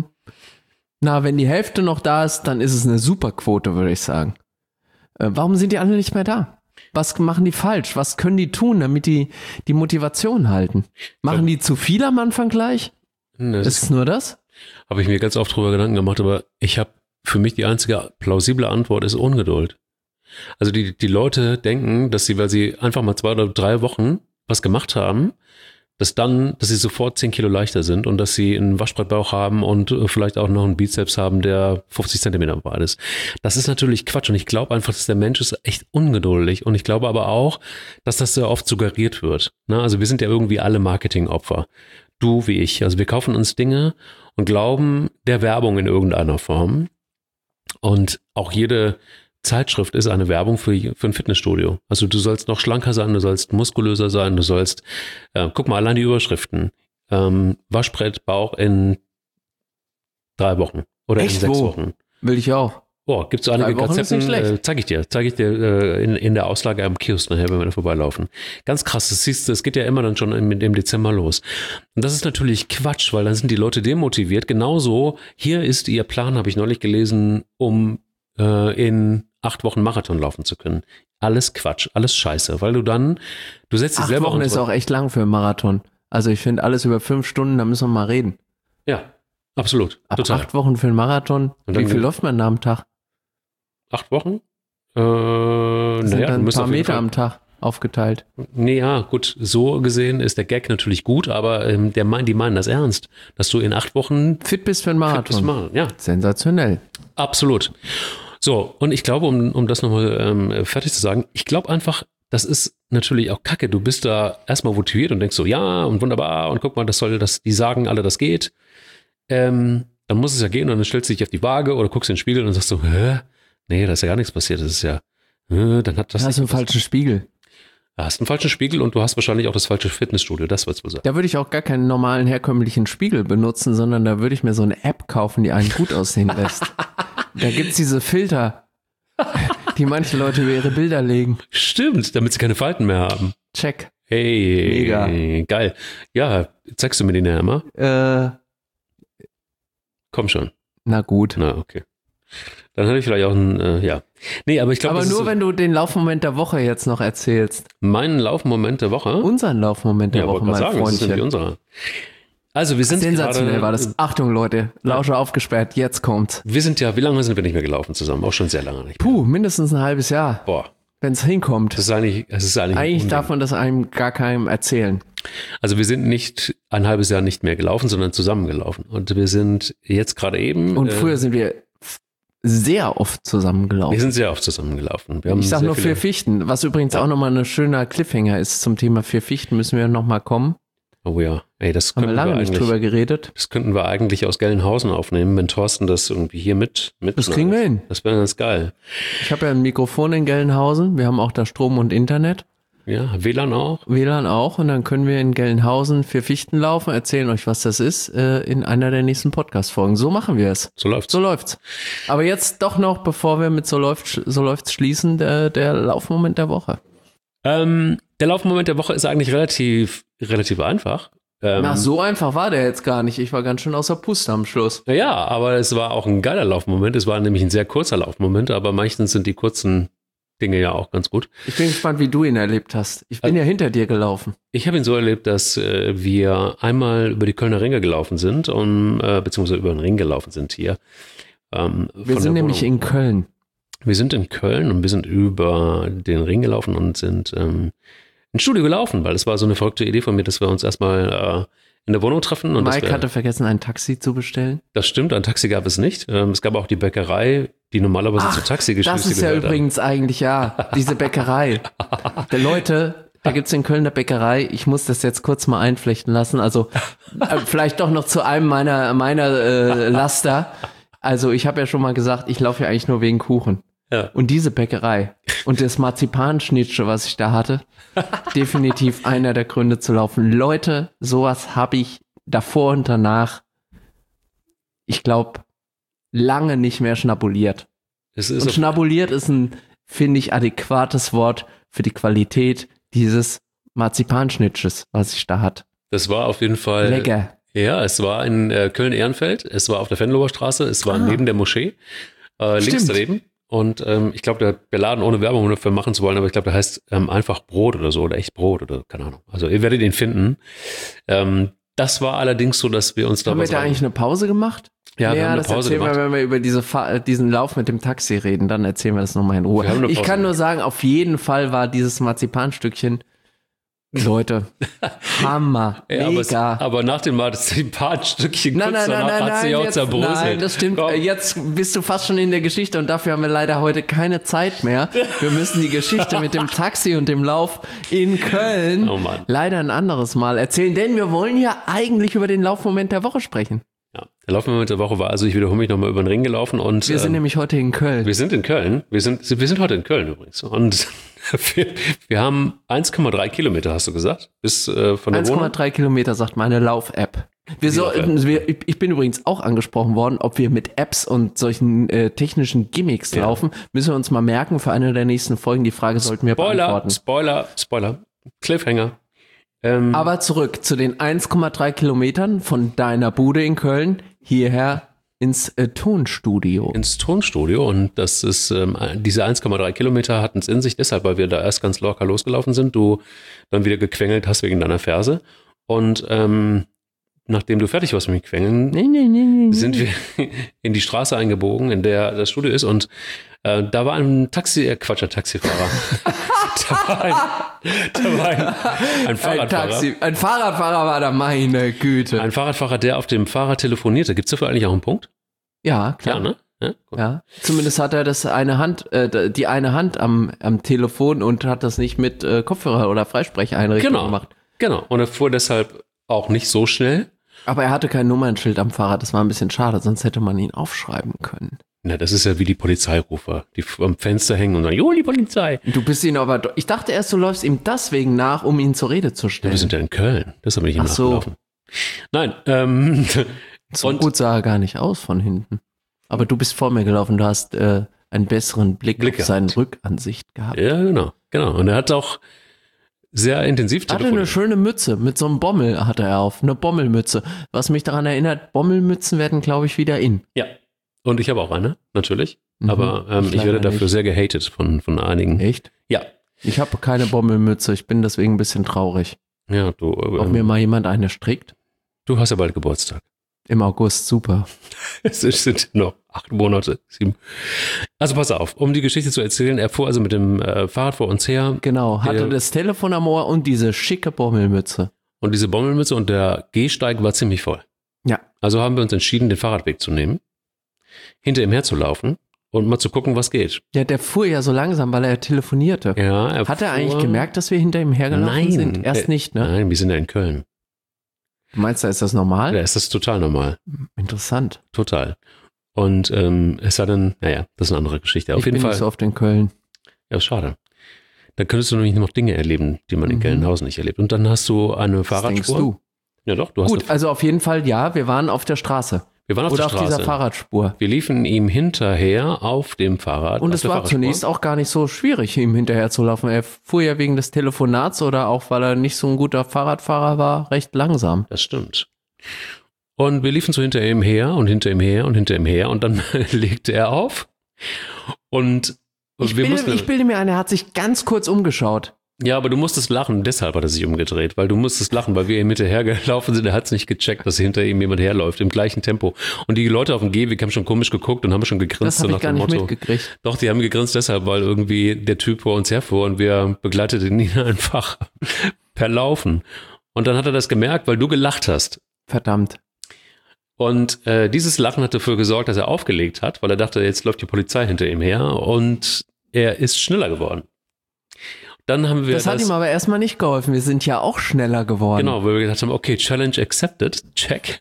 wenn die Hälfte noch da ist, dann ist es eine super Quote, würde ich sagen. Warum sind die alle nicht mehr da? Was machen die falsch? Was können die tun, damit die Motivation halten? Machen die zu viel am Anfang gleich? Ist es nur das? Habe ich mir ganz oft drüber Gedanken gemacht, aber ich habe für mich die einzige plausible Antwort ist Ungeduld. Also die Leute denken, dass sie, weil sie einfach mal 2 oder 3 Wochen was gemacht haben, dass sie sofort 10 Kilo leichter sind und dass sie einen Waschbrettbauch haben und vielleicht auch noch einen Bizeps haben, der 50 Zentimeter breit ist. Das ist natürlich Quatsch und ich glaube einfach, dass der Mensch ist echt ungeduldig und ich glaube aber auch, dass das sehr oft suggeriert wird. Also wir sind ja irgendwie alle Marketingopfer. Du wie ich. Also wir kaufen uns Dinge und glauben der Werbung in irgendeiner Form. Und auch jede Zeitschrift ist eine Werbung für ein Fitnessstudio. Also du sollst noch schlanker sein, du sollst muskulöser sein, du sollst, guck mal, allein die Überschriften. Waschbrett, Bauch in 3 Wochen oder Echt? in 6 Wo? Wochen. Will ich auch. Boah, gibt's so einige 3 Wochen ist nicht Konzepte, schlecht. zeige ich dir in der Auslage am Kiosk nachher, wenn wir da vorbeilaufen. Ganz krass, das siehst du, es geht ja immer dann schon im Dezember los. Und das ist natürlich Quatsch, weil dann sind die Leute demotiviert. Genauso, hier ist ihr Plan, habe ich neulich gelesen, um in 8 Wochen Marathon laufen zu können. Alles Quatsch, alles Scheiße, weil du setzt dich 8 selber Wochen ist auch echt lang für einen Marathon. Also ich finde alles über 5 Stunden, da müssen wir mal reden. Ja, absolut. Ab Total. 8 Wochen für einen Marathon, Und dann wie viel läuft man da am Tag? 8 Wochen? Das sind Naja, dann du ein musst paar auf jeden Meter Fall. am Tag aufgeteilt. Nee, ja, gut, so gesehen ist der Gag natürlich gut, aber die meinen das ernst, dass du in 8 Wochen Fit bist für einen fit bist. Marathon. Ja, Sensationell. absolut. So, und ich glaube, um das nochmal fertig zu sagen, ich glaube einfach, das ist natürlich auch Kacke. Du bist da erstmal motiviert und denkst so, ja, und wunderbar, und guck mal, die sagen alle, das geht. Dann muss es ja gehen und dann stellst du dich auf die Waage oder guckst in den Spiegel und sagst so, nee, da ist ja gar nichts passiert. Das ist ja, dann hat das. Du hast einen falschen Spiegel. Du hast einen falschen Spiegel und du hast wahrscheinlich auch das falsche Fitnessstudio, das wird's wohl sein. Da würde ich auch gar keinen normalen herkömmlichen Spiegel benutzen, sondern da würde ich mir so eine App kaufen, die einen gut aussehen lässt. Da gibt's diese Filter, die manche Leute über ihre Bilder legen. Stimmt, damit sie keine Falten mehr haben. Check. Hey, Mega. Geil. Ja, zeigst du mir die nachher mal? Komm schon. Na gut. Na, okay. Dann hatte ich vielleicht auch ja. Nee, aber ich glaube, Aber nur, wenn du den Laufmoment der Woche jetzt noch erzählst. meinen Laufmoment der Woche. Unseren Laufmoment der Ja, Woche, wollte mein gerade sagen, das ist nämlich Freundchen. unserer. Also wir sind Sensationell gerade, war das. Achtung, Leute. Lauscher aufgesperrt. Jetzt kommt's. Wir sind ja, wie lange sind wir nicht mehr gelaufen zusammen? Auch schon sehr lange nicht mehr. Puh, mindestens ein halbes Jahr, Boah, wenn es hinkommt. das ist eigentlich ein Eigentlich Unding. darf man das einem gar keinem erzählen. Also wir sind nicht ein halbes Jahr nicht mehr gelaufen, sondern zusammengelaufen. Und wir sind jetzt gerade eben. Und früher sind wir sehr oft wir zusammengelaufen. sind sehr oft zusammengelaufen. Wir haben Ich sag sehr nur viele- 4 Fichten, was übrigens auch nochmal ein schöner Cliffhanger ist zum Thema 4 Fichten, müssen wir nochmal kommen. Oh ja, ey, das Haben wir könnten lange nicht eigentlich. drüber geredet. Das könnten wir eigentlich aus Gelnhausen aufnehmen, wenn Thorsten das irgendwie hier mit. Das kriegen wir hin. Das wäre ganz geil. Ich habe ja ein Mikrofon in Gelnhausen, wir haben auch da Strom und Internet, Ja, WLAN auch. WLAN auch und dann können wir in Gelnhausen 4 Fichten laufen, erzählen euch, was das ist, in einer der nächsten Podcast-Folgen. So machen wir es. So läuft's. So läuft's. Aber jetzt doch noch, bevor wir mit so läuft's schließen, der Laufmoment der Woche. Der Laufmoment der Woche ist eigentlich relativ einfach. Na, so einfach war der jetzt gar nicht. Ich war ganz schön außer Puste am Schluss. Ja, aber es war auch ein geiler Laufmoment. Es war nämlich ein sehr kurzer Laufmoment, aber meistens sind die kurzen Dinge ja auch ganz gut. Ich bin gespannt, wie du ihn erlebt hast. Ich bin ja hinter dir gelaufen. Ich habe ihn so erlebt, dass wir einmal über die Kölner Ringe gelaufen sind, beziehungsweise über den Ring gelaufen sind hier. Wir sind nämlich in Köln. Wir sind in Köln und wir sind über den Ring gelaufen und sind ins Studio gelaufen, weil es war so eine verrückte Idee von mir, dass wir uns erstmal in der Wohnung treffen. Und Mike hatte vergessen, ein Taxi zu bestellen. Das stimmt, ein Taxi gab es nicht. Es gab auch die Bäckerei, die normalerweise zu Taxigeschichte Das ist ja übrigens eigentlich, diese Bäckerei. Der Leute, da gibt's in Köln eine Bäckerei. Ich muss das jetzt kurz mal einflechten lassen. Also vielleicht doch noch zu einem meiner Laster. Also ich habe ja schon mal gesagt, ich laufe ja eigentlich nur wegen Kuchen. Ja. Und diese Bäckerei und das Marzipanschnitzel, was ich da hatte, definitiv einer der Gründe zu laufen. Leute, sowas habe ich davor und danach, ich glaube, lange nicht mehr schnabuliert. Es Und ist schnabuliert ist ein, finde ich, adäquates Wort für die Qualität dieses Marzipanschnitzels, was ich da hatte. das war auf jeden Fall. Lecker. Ja, es war in Köln-Ehrenfeld, es war auf der Venloer Straße, es war neben der Moschee, links Stimmt. daneben. Und ich glaube, der Laden, ohne Werbung dafür machen zu wollen, aber ich glaube, der heißt einfach Brot oder so oder echt Brot oder keine Ahnung. Also ihr werdet ihn finden. Das war allerdings so, dass wir uns da Haben wir da eigentlich eine Pause gemacht? Ja, wir haben eine das Pause erzählen gemacht. wir, wenn wir über diesen Lauf mit dem Taxi reden, dann erzählen wir das nochmal in Ruhe. Wir haben eine Ich Pause kann nur gemacht. sagen, auf jeden Fall war dieses Marzipanstückchen, Leute, Hammer, Ja, mega. aber nach dem Marzipanstückchen kurz danach hat sie auch jetzt, zerbröselt. nein, das stimmt. Komm. Jetzt bist du fast schon in der Geschichte und dafür haben wir leider heute keine Zeit mehr. Wir müssen die Geschichte mit dem Taxi und dem Lauf in Köln Oh Mann. leider ein anderes Mal erzählen, denn wir wollen ja eigentlich über den Laufmoment der Woche sprechen. Ja. Der Laufmoment der Woche war also, ich wiederhole mich nochmal über den Ring gelaufen und. Wir sind nämlich heute in Köln. Wir sind in Köln. Wir sind heute in Köln übrigens. Und wir haben 1,3 Kilometer, hast du gesagt, bis von der Wohnung. 1,3 Kilometer, sagt meine Lauf-App. Ich bin übrigens auch angesprochen worden, ob wir mit Apps und solchen technischen Gimmicks laufen. Müssen wir uns mal merken für eine der nächsten Folgen. Die Frage sollten wir beantworten. Spoiler. Cliffhanger. Aber zurück zu den 1,3 Kilometern von deiner Bude in Köln hierher ins Tonstudio. Ins Tonstudio, und das ist, diese 1,3 Kilometer hatten es in sich, deshalb, weil wir da erst ganz locker losgelaufen sind, du dann wieder gequengelt hast wegen deiner Ferse, und nachdem du fertig warst mit dem Quengeln, sind wir in die Straße eingebogen, in der das Studio ist, und da war ein Taxifahrer. da war ein Fahrradfahrer. Ein Fahrradfahrer war da, meine Güte. Ein Fahrradfahrer, der auf dem Fahrrad telefonierte. Gibt es dafür eigentlich auch einen Punkt? Ja, klar. Ja, ne? Ja. Zumindest hat er die eine Hand am Telefon und hat das nicht mit Kopfhörer oder Freisprecheinrichtung gemacht. Genau. Und er fuhr deshalb auch nicht so schnell. Aber er hatte kein Nummernschild am Fahrrad. Das war ein bisschen schade, sonst hätte man ihn aufschreiben können. Na, das ist ja wie die Polizeirufer, die am Fenster hängen und sagen, jo, die Polizei. Du bist ihn aber, ich dachte erst, du läufst ihm deswegen nach, um ihn zur Rede zu stellen. Wir sind ja in Köln, deshalb bin ich ihm nachgelaufen. Nein, so gut sah er gar nicht aus von hinten. Aber du bist vor mir gelaufen, du hast einen besseren Blick auf seine Rückansicht gehabt. Ja, genau. Und er hat auch sehr intensiv telefoniert. Hatte eine schöne Mütze, mit so einem Bommel hatte er auf, eine Bommelmütze. Was mich daran erinnert, Bommelmützen werden, glaube ich, wieder in. Ja. Und ich habe auch eine, natürlich. Aber ich werde dafür sehr gehatet von einigen. Echt? Ja. Ich habe keine Bommelmütze, ich bin deswegen ein bisschen traurig. Ja, du. Ob mir mal jemand eine strickt? Du hast ja bald Geburtstag. Im August, super. Es sind noch 8 Monate, 7. Also pass auf, um die Geschichte zu erzählen, er fuhr also mit dem Fahrrad vor uns her. Genau, hatte das Telefon am Ohr und diese schicke Bommelmütze. Und diese Bommelmütze, und der Gehsteig war ziemlich voll. Ja. Also haben wir uns entschieden, den Fahrradweg zu nehmen, hinter ihm herzulaufen und mal zu gucken, was geht. Ja, der fuhr ja so langsam, weil er telefonierte. Ja, Hat er eigentlich gemerkt, dass wir hinter ihm hergelaufen sind? Erst nicht, ne? Nein, wir sind ja in Köln. Meinst du, ist das normal? Ja, ist das total normal. Interessant. Total. Und es war dann, naja, das ist eine andere Geschichte. Auf jeden Fall. Ich bin nicht so oft in Köln. Ja, schade. Dann könntest du nämlich noch Dinge erleben, die man in Gelnhausen nicht erlebt. Und dann hast du eine Fahrradspur. Das denkst du? Ja doch, du hast. Gut, also auf jeden Fall, ja, wir waren auf der Straße. Wir waren auf der Straße. Oder auf dieser Fahrradspur. Wir liefen ihm hinterher auf dem Fahrrad. Und es war zunächst auch gar nicht so schwierig, ihm hinterher zu laufen. Er fuhr ja wegen des Telefonats oder auch, weil er nicht so ein guter Fahrradfahrer war, recht langsam. Das stimmt. Und wir liefen so hinter ihm her und hinter ihm her und hinter ihm her, und dann legte er auf. Und ich bilde mir ein, er hat sich ganz kurz umgeschaut. Ja, aber du musstest lachen, deshalb hat er sich umgedreht, weil du musstest lachen, weil wir ihm hinterhergelaufen sind, er hat es nicht gecheckt, dass hinter ihm jemand herläuft, im gleichen Tempo. Und die Leute auf dem Gehweg haben schon komisch geguckt und haben schon gegrinst. Das habe ich gar nicht mitgekriegt. Doch, die haben gegrinst deshalb, weil irgendwie der Typ vor uns herfuhr und wir begleiteten ihn einfach per Laufen. Und dann hat er das gemerkt, weil du gelacht hast. Verdammt. Und dieses Lachen hat dafür gesorgt, dass er aufgelegt hat, weil er dachte, jetzt läuft die Polizei hinter ihm her, und er ist schneller geworden. Dann haben wir das hat ihm aber erstmal nicht geholfen. Wir sind ja auch schneller geworden. Genau, weil wir gedacht haben, okay, Challenge accepted, check.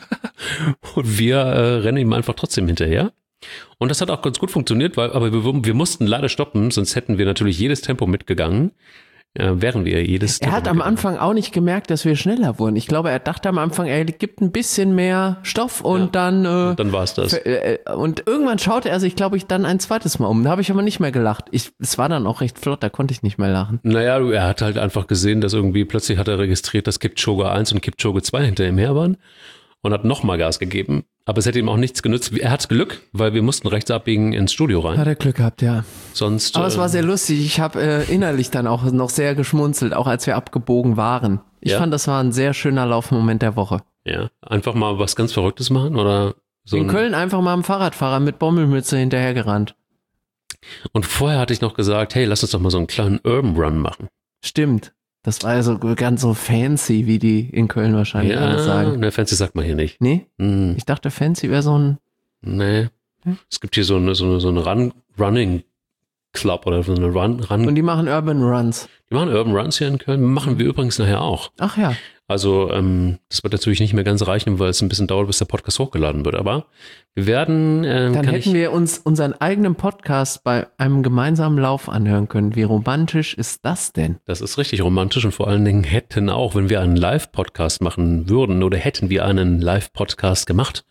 Und wir rennen ihm einfach trotzdem hinterher. Und das hat auch ganz gut funktioniert, aber wir mussten leider stoppen, sonst hätten wir natürlich jedes Tempo mitgegangen. Wären wir jedes Tempo. Er hat am Anfang auch nicht gemerkt, dass wir schneller wurden. Ich glaube, er dachte am Anfang, er gibt ein bisschen mehr Stoff und dann war es das. Und irgendwann schaute er sich, glaube ich, dann ein zweites Mal um. Da habe ich aber nicht mehr gelacht. Es war dann auch recht flott, da konnte ich nicht mehr lachen. Naja, er hat halt einfach gesehen, dass irgendwie plötzlich hat er registriert, dass Kipchoge 1 und Kipchoge 2 hinter ihm her waren, und hat nochmal Gas gegeben. Aber es hätte ihm auch nichts genützt. Er hat Glück, weil wir mussten rechts abbiegen ins Studio rein. Hat er Glück gehabt, ja. Sonst. Aber es war sehr lustig. Ich habe innerlich dann auch noch sehr geschmunzelt, auch als wir abgebogen waren. Ich fand, das war ein sehr schöner Laufmoment der Woche. Ja, einfach mal was ganz Verrücktes machen, oder so. In Köln einfach mal am Fahrradfahrer mit Bommelmütze hinterhergerannt. Und vorher hatte ich noch gesagt, hey, lass uns doch mal so einen kleinen Urban Run machen. Stimmt. Das war ja so ganz so fancy, wie die in Köln wahrscheinlich alles sagen. Ne, fancy sagt man hier nicht. Nee? Ich dachte, fancy wäre so ein... Nee. Es gibt hier so eine Running Club oder so eine Run. Und die machen Urban Runs. Die machen Urban Runs hier in Köln. Machen wir übrigens nachher auch. Ach ja. Also das wird natürlich nicht mehr ganz reichen, weil es ein bisschen dauert, bis der Podcast hochgeladen wird. Aber wir werden... Dann hätten wir uns unseren eigenen Podcast bei einem gemeinsamen Lauf anhören können. Wie romantisch ist das denn? Das ist richtig romantisch und vor allen Dingen hätten auch, wenn wir einen Live-Podcast machen würden oder hätten wir einen Live-Podcast gemacht.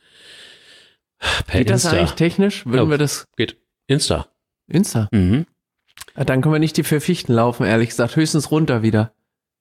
Per Geht das Insta. eigentlich technisch? Würden wir das... Geht. Insta. Dann können wir nicht die 4 Fichten laufen, ehrlich gesagt. Höchstens runter wieder.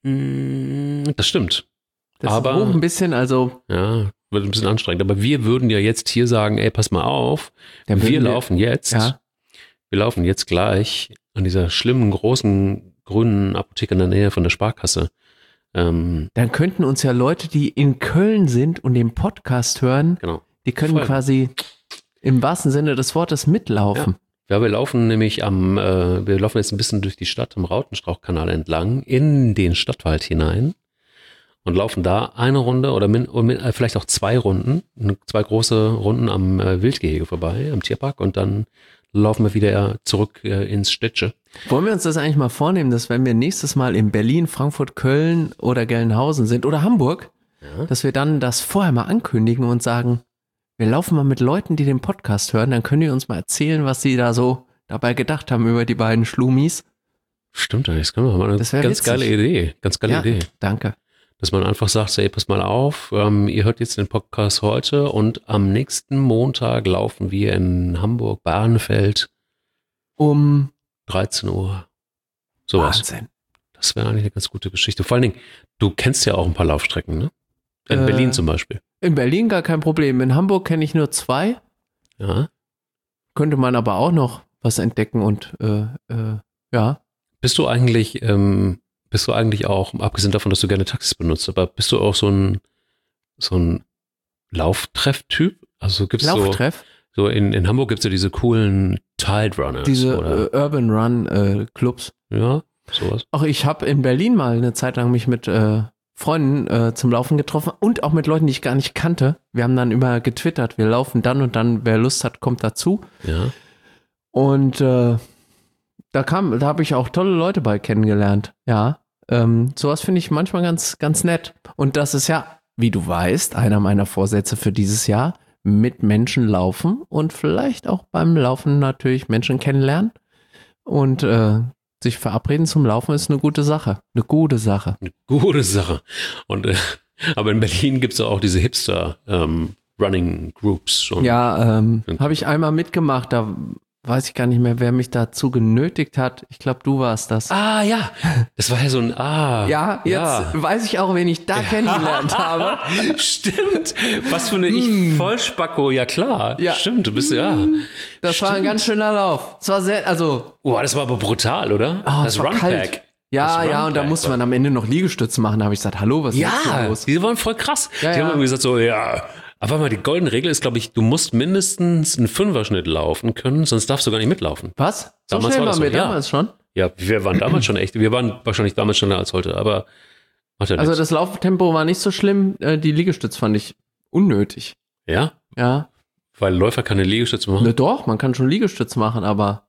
Das stimmt. Das Aber ist hoch ein bisschen, also... Ja, wird ein bisschen anstrengend. Aber wir würden ja jetzt hier sagen, ey, pass mal auf, wir laufen jetzt. Ja. Wir laufen jetzt gleich an dieser schlimmen, großen, grünen Apotheke in der Nähe von der Sparkasse. Dann könnten uns ja Leute, die in Köln sind und den Podcast hören, Genau. die können Folgen. quasi im wahrsten Sinne des Wortes mitlaufen. Ja, wir laufen nämlich wir laufen jetzt ein bisschen durch die Stadt am Rautenstrauchkanal entlang, in den Stadtwald hinein und laufen da eine Runde oder vielleicht auch 2 Runden, 2 große Runden am Wildgehege vorbei, am Tierpark und dann laufen wir wieder zurück ins Städtsche. Wollen wir uns das eigentlich mal vornehmen, dass wenn wir nächstes Mal in Berlin, Frankfurt, Köln oder Gelnhausen sind oder Hamburg, dass wir dann das vorher mal ankündigen und sagen, wir laufen mal mit Leuten, die den Podcast hören, dann können die uns mal erzählen, was sie da so dabei gedacht haben über die beiden Schlumis. Stimmt, das können wir mal. Das wär Ganz witzig. geile Idee. Ganz geile Idee. Danke. Dass man einfach sagt, ey, pass mal auf, ihr hört jetzt den Podcast heute und am nächsten Montag laufen wir in Hamburg, Bahrenfeld, Um 13 Uhr. Sowas. Wahnsinn. Das wäre eigentlich eine ganz gute Geschichte. Vor allen Dingen, du kennst ja auch ein paar Laufstrecken, ne? In Berlin zum Beispiel. In Berlin gar kein Problem. In Hamburg kenne ich nur 2. Ja. Könnte man aber auch noch was entdecken und ja. Bist du eigentlich auch, abgesehen davon, dass du gerne Taxis benutzt, aber bist du auch so ein Lauftreff-Typ? Also gibt's Lauftreff? so in Hamburg gibt es ja diese coolen Tide Runners. Diese Urban Run Clubs. Ja, sowas. Auch ich habe in Berlin mal eine Zeit lang mich mit Freunden zum Laufen getroffen und auch mit Leuten, die ich gar nicht kannte. Wir haben dann immer getwittert, wir laufen dann und dann, wer Lust hat, kommt dazu. Ja. Und da habe ich auch tolle Leute bei kennengelernt. Ja, sowas finde ich manchmal ganz, ganz nett. Und das ist ja, wie du weißt, einer meiner Vorsätze für dieses Jahr, mit Menschen laufen und vielleicht auch beim Laufen natürlich Menschen kennenlernen. Und sich verabreden zum Laufen ist eine gute Sache. Eine gute Sache. Eine gute Sache. Und aber in Berlin gibt es auch diese Hipster Running Groups. Und Ja, habe ich einmal mitgemacht, da weiß ich gar nicht mehr, wer mich dazu genötigt hat. Ich glaube, du warst das. Ah, ja. Das war ja so ein Ja, jetzt weiß ich auch, wen ich da kennengelernt habe. Stimmt. Was für eine Ich-Vollspacko. Ja, klar. Ja. Stimmt, du bist Das war ein ganz schöner Lauf. Es war sehr, also. Oh, das war aber brutal, oder? Oh, das es war Runpack. kalt. Ja, Das ja, und da Runpack musste man am Ende noch Liegestütze machen. Da habe ich gesagt, hallo, was ist jetzt Ja, los? die waren voll krass. Ja, die ja. haben irgendwie gesagt so, ja. Aber mal, die goldene Regel ist, glaube ich, du musst mindestens einen 5er-Schnitt laufen können, sonst darfst du gar nicht mitlaufen. Was? So Damals schnell war das waren wir so, ja. damals schon? Ja, wir waren damals schon echt, wir waren wahrscheinlich damals schneller als heute, aber macht ja Also nichts. das Lauftempo war nicht so schlimm. Die Liegestütze fand ich unnötig. Ja? Ja. Weil Läufer keine Liegestütze machen? Ne, doch, man kann schon Liegestütze machen, aber.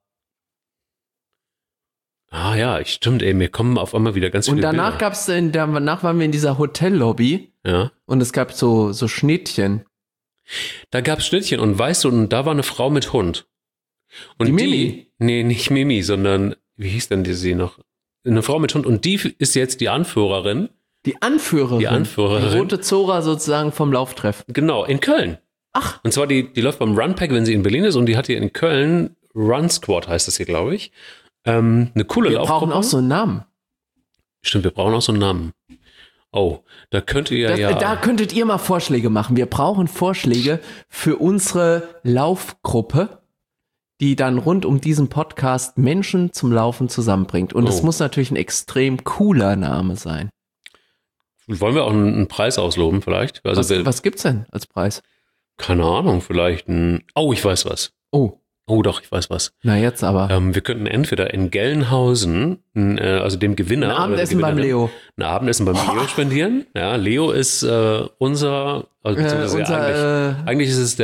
Ah ja, stimmt, ey, mir kommen auf einmal wieder ganz viele Und danach Bilder. danach waren wir in dieser Hotellobby Ja. und es gab so Schnittchen. Da gab's Schnittchen und weißt du, und da war eine Frau mit Hund. Und Die Mimi? Nee, nicht Mimi, sondern, wie hieß denn sie noch? Eine Frau mit Hund und die ist jetzt die Anführerin. Die Anführerin. Die Anführerin. Die rote Zora sozusagen vom Lauftreff. Genau, in Köln. Ach. Und zwar, die läuft beim Runpack, wenn sie in Berlin ist und die hat hier in Köln, Run Squad heißt das hier, glaube ich. Eine coole Wir Laufgruppe. brauchen auch so einen Namen. Stimmt, wir brauchen auch so einen Namen. Oh, da könnt ihr Da könntet ihr mal Vorschläge machen. Wir brauchen Vorschläge für unsere Laufgruppe, die dann rund um diesen Podcast Menschen zum Laufen zusammenbringt. Und es Oh. muss natürlich ein extrem cooler Name sein. Wollen wir auch einen Preis ausloben vielleicht? Also Was gibt's denn als Preis? keine Ahnung, vielleicht ein... Oh, ich weiß was. Oh, Oh doch, ich weiß was. Na jetzt aber. Wir könnten entweder in Gelnhausen, also dem Gewinner, Ein Abendessen beim Leo. Ein Abendessen beim Leo spendieren. Ja, Leo ist unser, eigentlich ist es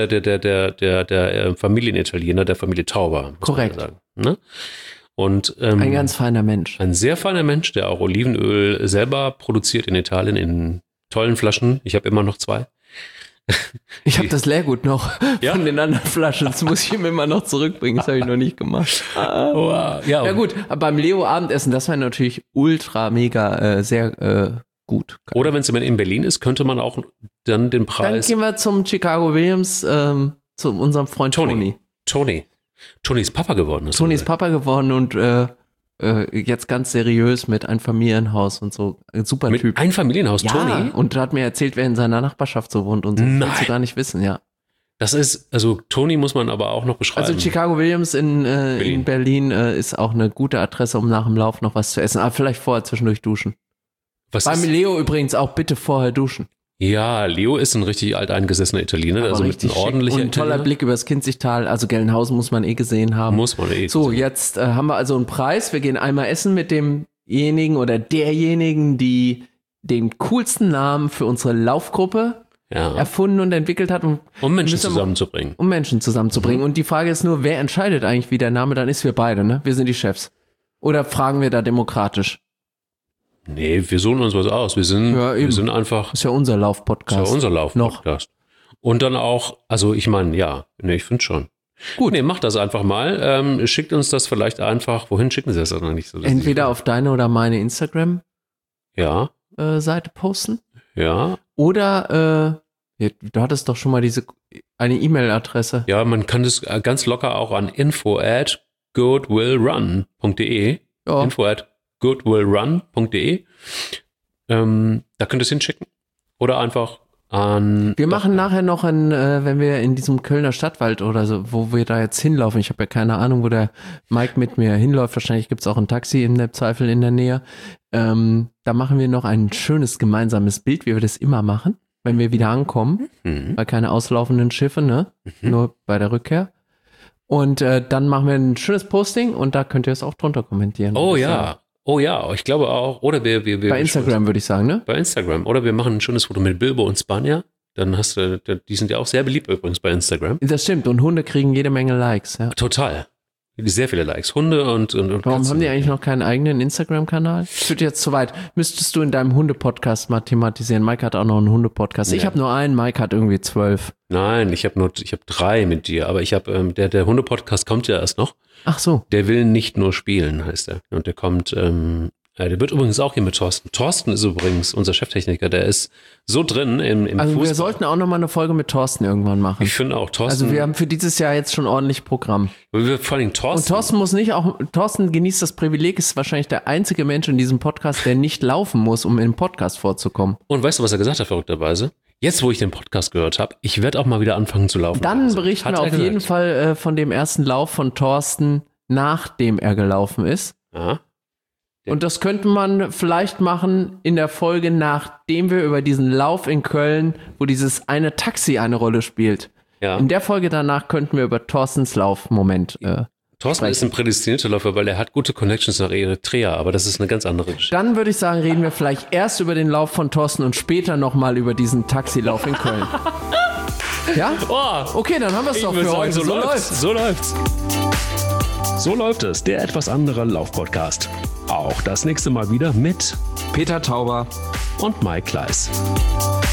der Familienitaliener der Familie Tauber. Korrekt. Sagen, ne? Und, ein ganz feiner Mensch. Ein sehr feiner Mensch, der auch Olivenöl selber produziert in Italien in tollen Flaschen. Ich habe immer noch 2. Ich habe das Leergut noch von den anderen Flaschen. Das muss ich ihm immer noch zurückbringen. Das habe ich noch nicht gemacht. Ja gut, aber beim Leo Abendessen, das wäre natürlich ultra, mega, sehr gut. Oder wenn es in Berlin ist, könnte man auch dann den Preis... Dann gehen wir zum Chicago Williams, zu unserem Freund Tony. Tony ist Papa geworden. Tony ist Papa geworden und jetzt ganz seriös mit einem Familienhaus und so. Ein super mit Typ. Ein Familienhaus, ja, Tony? Und hat mir erzählt, wer in seiner Nachbarschaft so wohnt und so. Nein. Willst du gar nicht wissen, ja. Das ist, also Tony muss man aber auch noch beschreiben. Also Chicago Williams in Berlin ist auch eine gute Adresse, um nach dem Lauf noch was zu essen. Aber vielleicht vorher zwischendurch duschen. Beim Leo übrigens auch bitte vorher duschen. Ja, Leo ist ein richtig alteingesessener Italiener, aber also mit einem ordentlichen. Und ein toller Blick übers Kinzigtal, also Gelnhausen muss man gesehen haben. Muss man So, jetzt haben wir also einen Preis. Wir gehen einmal essen mit demjenigen oder derjenigen, die den coolsten Namen für unsere Laufgruppe erfunden und entwickelt hat. Um Menschen zusammenzubringen. Und die Frage ist nur, wer entscheidet eigentlich, wie der Name dann ist? Wir beide, ne? Wir sind die Chefs. Oder fragen wir da demokratisch? Nee, wir suchen uns was aus. Wir sind einfach. Ist ja unser Lauf-Podcast. Ist ja unser Lauf-Podcast. Und dann auch, also ich meine, ich finde schon. Gut. Nee, macht das einfach mal. Schickt uns das vielleicht einfach. Wohin schicken Sie das dann eigentlich so? Entweder auf deine oder meine Instagram Seite posten. Ja. Oder du hattest doch schon mal eine E-Mail-Adresse. Ja, man kann das ganz locker auch an info@goodwillrun.de info@goodwillrun.de da könnt ihr es hinschicken. Oder einfach an... Wir machen nachher noch wenn wir in diesem Kölner Stadtwald oder so, wo wir da jetzt hinlaufen, ich habe ja keine Ahnung, wo der Mike mit mir hinläuft, wahrscheinlich gibt es auch ein Taxi im Zweifel in der Nähe. Da machen wir noch ein schönes gemeinsames Bild, wie wir das immer machen, wenn wir wieder ankommen, weil keine auslaufenden Schiffe, ne? Nur bei der Rückkehr. Und dann machen wir ein schönes Posting und da könnt ihr es auch drunter kommentieren. Oh ja, ich glaube auch. Oder wir bei Instagram würde ich sagen, ne? Bei Instagram. Oder wir machen ein schönes Foto mit Bilbo und Spanja. Dann hast du, die sind ja auch sehr beliebt übrigens bei Instagram. Das stimmt. Und Hunde kriegen jede Menge Likes, ja. Total. Sehr viele Likes. Hunde und Warum Katzen. haben die eigentlich noch keinen eigenen Instagram-Kanal? Das wird jetzt zu weit. Müsstest du in deinem Hunde-Podcast mal thematisieren. Mike hat auch noch einen Hunde-Podcast. Ja. Ich habe nur einen, Mike hat irgendwie 12. Nein, ich habe 3 mit dir. Aber ich habe, der Hunde-Podcast kommt ja erst noch. Ach so. Der will nicht nur spielen, heißt er. Und der kommt, der wird übrigens auch hier mit Thorsten. Thorsten ist übrigens unser Cheftechniker, der ist so drin im also Fußball. Wir sollten auch noch mal eine Folge mit Thorsten irgendwann machen. Ich finde auch Thorsten. Also wir haben für dieses Jahr jetzt schon ordentlich Programm. Vor allem Thorsten. Und Thorsten genießt das Privileg, ist wahrscheinlich der einzige Mensch in diesem Podcast, der nicht laufen muss, um im Podcast vorzukommen. Und weißt du, was er gesagt hat, verrückterweise? Jetzt, wo ich den Podcast gehört habe, ich werde auch mal wieder anfangen zu laufen. Dann berichten wir auf jeden Fall von dem ersten Lauf von Thorsten, nachdem er gelaufen ist. Aha. Und das könnte man vielleicht machen in der Folge, nachdem wir über diesen Lauf in Köln, wo dieses eine Taxi eine Rolle spielt. Ja. In der Folge danach könnten wir über Thorstens Laufmoment Thorsten ist ein prädestinierter Läufer, weil er hat gute Connections nach Eritrea, aber das ist eine ganz andere Geschichte. Dann würde ich sagen, reden wir vielleicht erst über den Lauf von Thorsten und später nochmal über diesen Taxilauf in Köln. Ja? Oh, okay, dann haben wir es doch für heute. So läuft's. So läuft es, der etwas andere Laufpodcast. Auch das nächste Mal wieder mit Peter Tauber und Mike Kleiss.